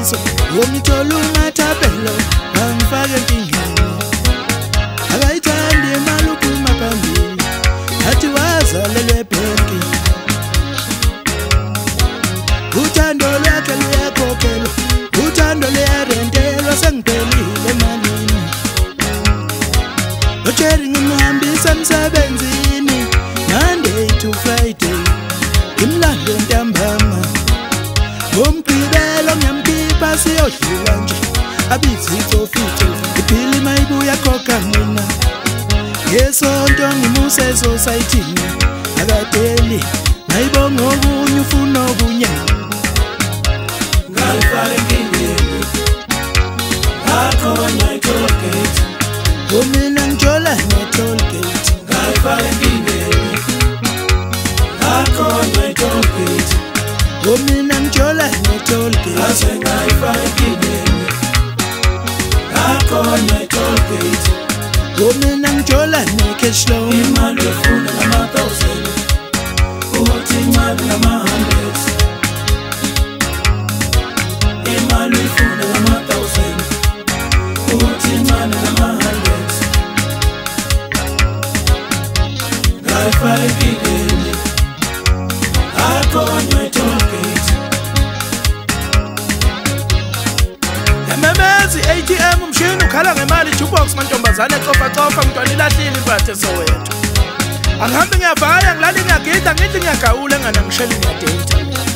Matshidiso ungithola umathapelo angifake enkingeni akayithandi imali uphuma phambili athi wazalelwe ebhenki uthando lwakhe luyakhokhelwa uthando luyarentelwa sengiphelile emalini Ocheri ngimhambisa emsebenzini Monday to Friday imlando ntambama ngomgqibelo ngiyamkhipha siyodlula nje abizitho fitho iphili mayibuya khokha mina ngesonto ngimuse society-ni akadeli mayibonga okunye ufuna okunye ngayifaka enkingeni ngakhona i-toll gate mina ngithola ne-toll gate ngayifaka enkingeni ngakhona i-toll gate mina ngithola ne-toll gate ngase ngayifaka enkingeni ngakhona i-toll gate mina ngithola ne-cash loan imali efuna ngama-1,000 uthi incane ngama-100 imali efuna ngama-1,000 uthi incane ngama-100 ngayifaka enkingeni ngakhona i-toll gate Memezi ATM umshini ukhala ngemali jukebox mantombazane cofa mntwana ilahlile impathe Soweto angihambi ngiyavaya ngilali ngiyagida ngithi ngiyagawula nganangishela ngiyadate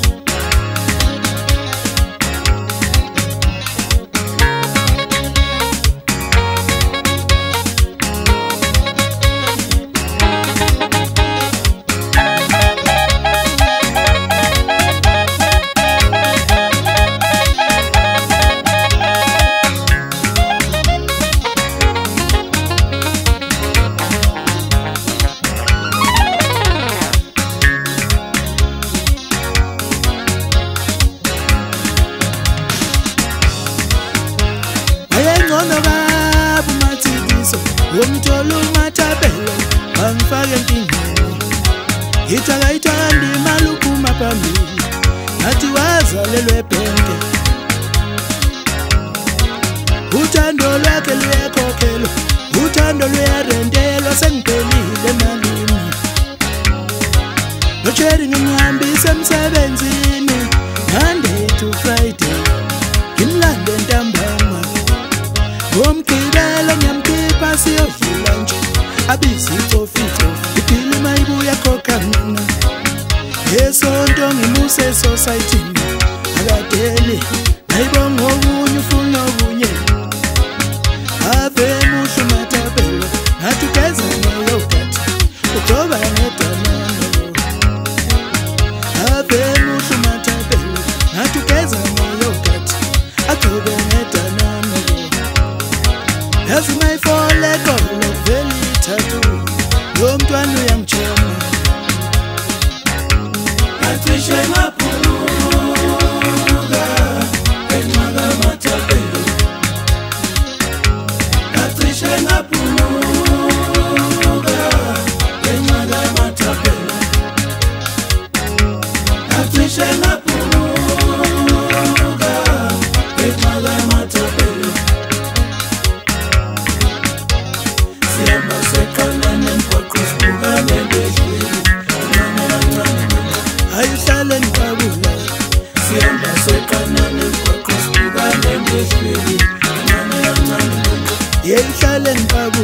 Ungithola umathapelo angifake enkingeni yithi akayithandi imali uphuma phambili athi wazalelwe ebhenki uthando lwakhe luyakhokhelwa uthando luyarentelwa sengiphelile emalini Ocheri ngimhambisa emsebenzini Monday to Friday ngimlande ntambama ngomgqibelo ngiyamkhipha siyodlula nje abizitho fitho iphili mayibuya khokha mina ngesonto ngimuse society-ni akadeli mayibonga okunye ufuna okunye ave muhle umathapelo ngathi ugeza ngeyogathi ugcoba nedanano ave muhle umathapelo ngathi ugeza ngeyogathi agcobe nedanano yazi mayifole kolo vele ithathu lo mntwana uyangitshela ngacishe ngaphuluka ngenxa kamathapelo ngacishe ngaphuluka ngenxa kamathapelo ngacishe ngaphuluka ngenxa kamathapelo sihamba sekanane emgwaqo sibukane ngehleli ayihlale ngikabula sihamba sekanane emgwaqo sibukane ngehleli yeyihlale ngikabula